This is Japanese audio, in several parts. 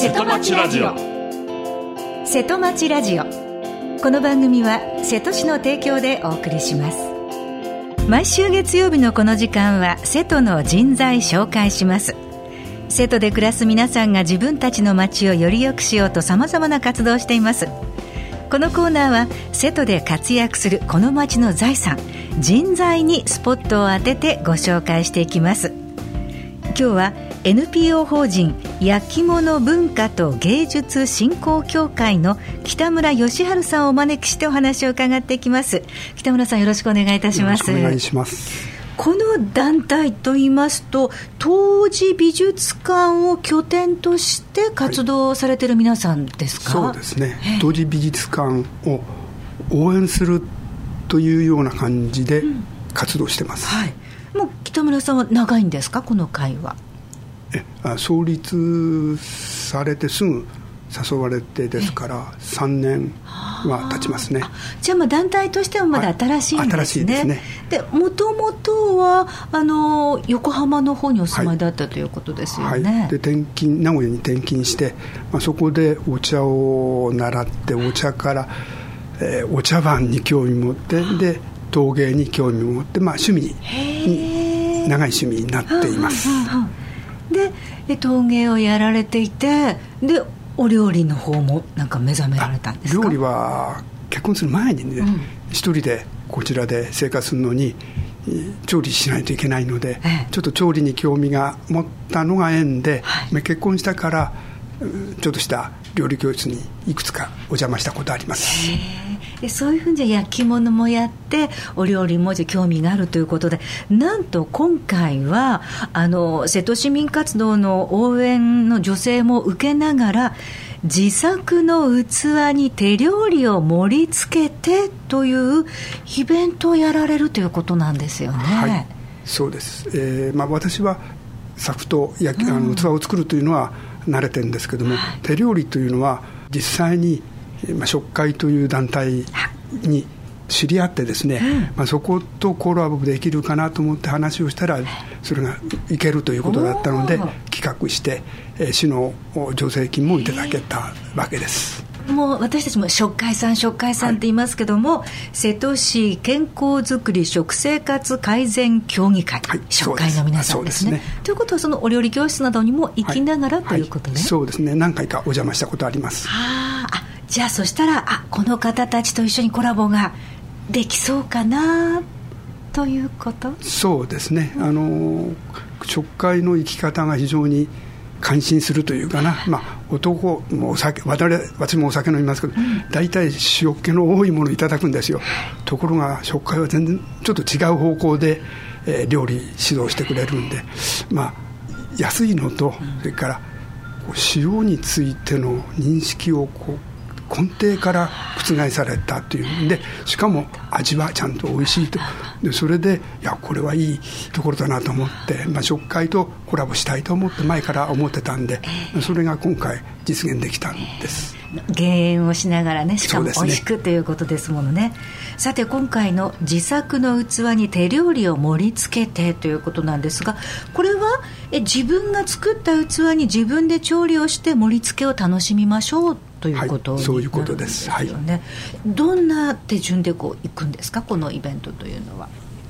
瀬戸町ラジオ。 瀬戸町ラジオ。この番組は瀬戸市の提供でお送りします。毎週月曜日のこの時間は瀬戸の人材紹介します。瀬戸で暮らす皆さんが自分たちの町をより良くしようと様々な活動をしています。このコーナーは瀬戸で活躍するこの町の財産、人材にスポットを当ててご紹介していきます。今日は NPO 法人焼き物文化と芸術振興協会の北村義治さんをお招きしてお話を伺っていきます。北村さん、よろしくお願いいたします。 よろしくお願いします。 この団体といいますと、当時美術館を拠点として活動されている皆さんですか？ そうですね、当時美術館を応援するというような感じで活動してます、 はい。もう北村さんは長いんですか、この会は？ 創立されてすぐ誘われてですから3年は経ちますね。 じゃあ団体としてはまだ新しいんですね。 新しいですね。 で、もともとは横浜の方にお住まいだったということですよね。 はい、で名古屋に転勤して、そこでお茶を習って、お茶から、お茶碗に興味持って、で陶芸に興味を持って、趣味に長い趣味になっています。 で陶芸をやられていて、でお料理の方もなんか目覚められたんですか？ 料理は結婚する前にね、一人でこちらで生活するのに調理しないといけないので、ちょっと調理に興味が持ったのが縁で、結婚したからちょっとした料理教室にいくつかお邪魔したことあります。 そういうふうに焼き物もやってお料理も興味があるということで、なんと今回は瀬戸市民活動の応援の助成も受けながら、自作の器に手料理を盛り付けてというイベントをやられるということなんですよね。 はい、そうです。私は作と器を作るというのは慣れてるんですけども、手料理というのは実際に食会という団体に知り合ってですね、そことコラボできるかなと思って話をしたら、それがいけるということだったので企画して、市の助成金もいただけたわけです。 もう私たちも食会さんって言いますけども、瀬戸市健康づくり食生活改善協議会、食会の皆さんですね。ということはそのお料理教室などにも行きながらということね。 そうですね、何回かお邪魔したことあります。 じゃあそしたらこの方たちと一緒にコラボができそうかなということ？ そうですね、食会の生き方が非常に感心するというかな、男も私もお酒飲みますけど、大体塩っ気の多いものをいただくんですよ。ところが食会は全然ちょっと違う方向で、料理指導してくれるんで、安いのと、それから塩についての認識を根底から覆されたというんで、しかも味はちゃんと美味しいと。でそれでこれはいいところだなと思って、食会とコラボしたいと思って前から思ってたんで、それが今回実現できたんです。 減塩をしながらね、しかも美味しくということですものね。さて今回の自作の器に手料理を盛り付けてということなんですが、これは自分が作った器に自分で調理をして盛り付けを楽しみましょうということになるんですよね。 そういうことです。 どんな手順で行くんですか、このイベントというのは？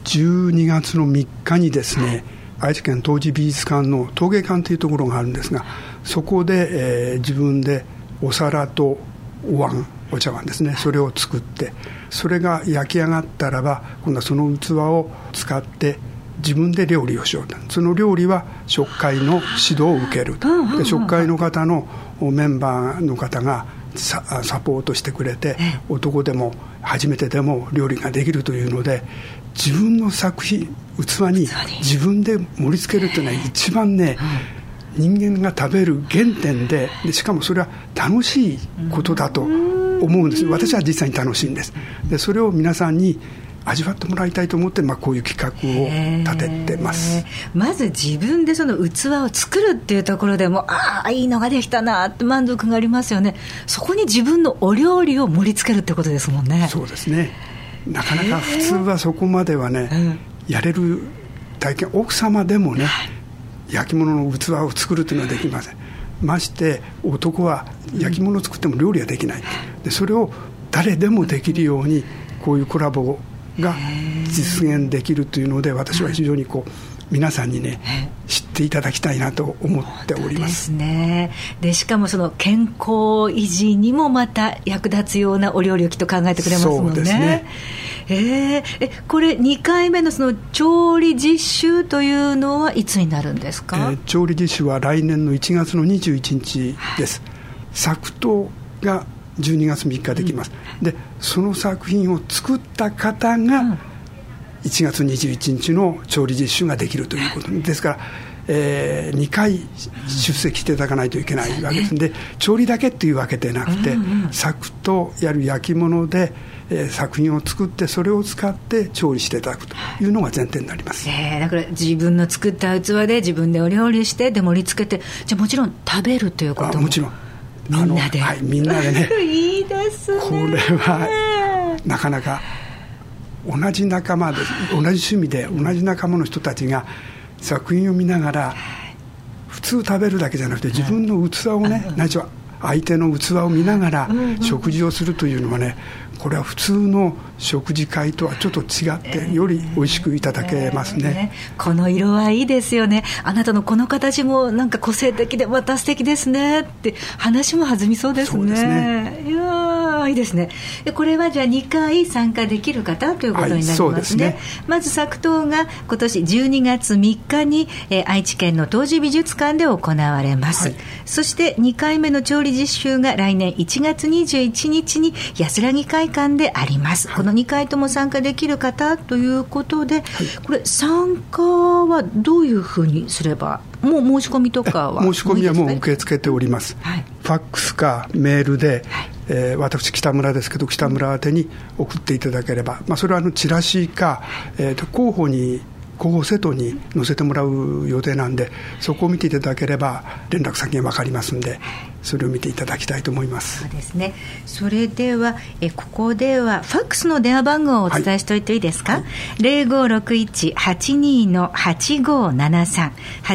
12月の3日にですね、愛知県当時美術館の陶芸館というところがあるんですが、そこで、自分でお皿とお茶碗ですね、それを作って、それが焼き上がったらば、今度はその器を使って自分で料理をしようと。その料理は食会の指導を受ける。で食会の方のメンバーの方がサポートしてくれて、男でも初めてでも料理ができるというので、自分の作品器に自分で盛り付けるというのは一番ね、人間が食べる原点で、しかもそれは楽しいことだと思うんです。私は実際に楽しいんです。でそれを皆さんに味わってもらいたいと思って、こういう企画を立ててます。 まず自分でその器を作るっていうところでも、いいのができたなって満足がありますよね。そこに自分のお料理を盛り付けるってことですもんね。 そうですね、なかなか普通はそこまではね、やれる体験、奥様でもね、焼き物の器を作るというのはできません。 まして男は焼き物を作っても料理はできない、でそれを誰でもできるようにこういうコラボが実現できるというので、私は非常に皆さんにね知っていただきたいなと思っております。 ですね。でしかもその健康維持にもまた役立つようなお料理をきっと考えてくれますもんね。 そうですね。 これ2回目のその調理実習というのはいつになるんですか？ 調理実習は来年の1月の21日です。作刀が12月3日できます、でその作品を作った方が1月21日の調理実習ができるということですから、2回出席していただかないといけないわけですので、調理だけというわけでなくて、作刀やる焼き物で、作品を作ってそれを使って調理していただくというのが前提になります。 だから自分の作った器で自分でお料理してで盛り付けて、じゃあもちろん食べるということももちろんみんなで、 みんなでねいいですね。 これはなかなか同じ仲間で同じ趣味で同じ仲間の人たちが作品を見ながら普通食べるだけじゃなくて自分の器をね、ないしは相手の器を見ながら食事をするというのはね、これは普通の食事会とはちょっと違ってより美味しくいただけますね。 この色はいいですよね、あなたのこの形もなんか個性的でまた素敵ですねって話も弾みそうですね。 そうですね。 いやいいですね。これはじゃあ2回参加できる方ということになりますね。 そうですね。 まず作刀が今年12月3日に、愛知県の東寺美術館で行われます、そして2回目の調理実習が来年1月21日に安らぎ会館であります、この2回とも参加できる方ということで、これ参加はどういうふうにすれば、もう申し込みとかは申し込みはもう受け付けております、ファックスかメールで、私北村ですけど北村宛てに送っていただければ、それはチラシか、候補セットに載せてもらう予定なんで、そこを見ていただければ連絡先が分かりますので、それを見ていただきたいと思います。 そうですね。それではここではファックスの電話番号をお伝えしておいていいですか？0561-82-8573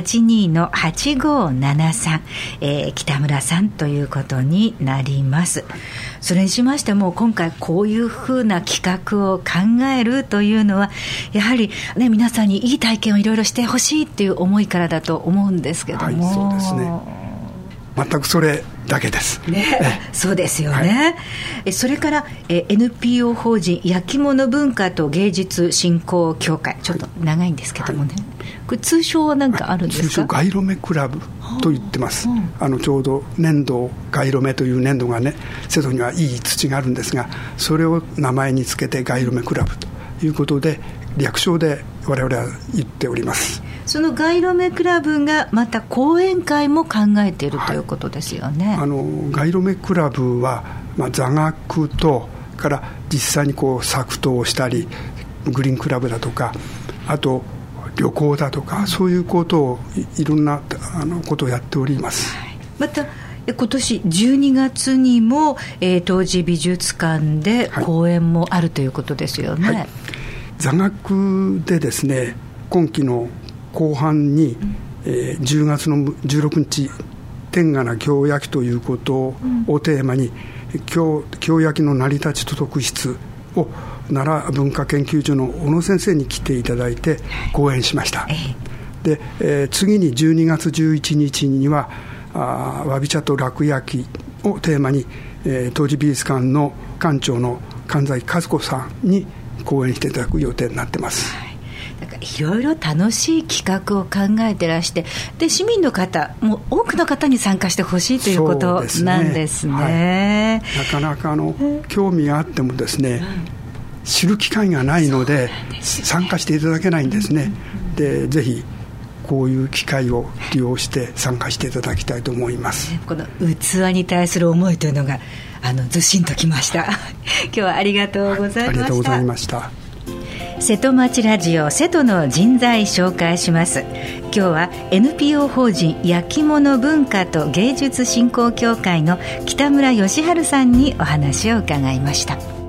82-8573、北村さんということになります。それにしましても今回こういうふうな企画を考えるというのはやはり、皆さんにいい体験をいろいろしてほしいという思いからだと思うんですけども、 そうですね、全くそれだけです、 そうですよね、それから、NPO 法人焼き物文化と芸術振興協会、ちょっと長いんですけどもね、これ通称は何かあるんですか？ 通称ガイロメクラブと言ってます、ちょうど粘土ガイロメという粘土がね、瀬戸にはいい土があるんですが、それを名前につけてガイロメクラブということで略称で我々は言っております。 そのガイロメクラブがまた講演会も考えているということですよね。 ガイロメクラブは、座学とから実際に作刀をしたり、グリーンクラブだとか、あと旅行だとか、そういうことをいろんなことをやっております。 また今年12月にも、東寺美術館で講演もあるということですよね。 座学でですね、今期の後半に、10月の16日天下な京焼ということをテーマに、京焼の成り立ちと特質を奈良文化研究所の小野先生に来ていただいて講演しました。で、次に12月11日にはわび茶と楽焼をテーマに、東寺美術館の館長の神崎和子さんに講演していただく予定になってます。 いろいろ楽しい企画を考えてらして、で市民の方もう多くの方に参加してほしいということなんですね。 なかなか興味があってもですね、知る機会がないので参加していただけないんですね。でぜひこういう機会を利用して参加していただきたいと思います。 この器に対する思いというのがずしんときました今日はありがとうございました。 ありがとうございました。 瀬戸町ラジオ瀬戸の人材紹介します。今日は NPO 法人焼き物文化と芸術振興協会の北村義治さんにお話を伺いました。